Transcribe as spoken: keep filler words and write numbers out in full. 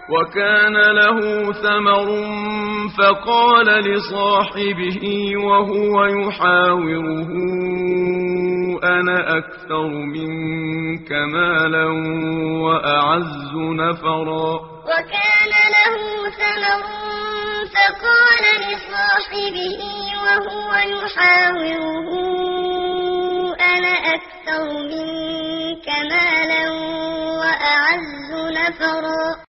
وكان له ثمر فقال لصاحبه وهو يحاوره أنا أكثر منك مالا وأعز نفرا. وكان له ثمر فقال لصاحبه وهو يحاوره أنا أكثر منك مالا وأعز نفرا.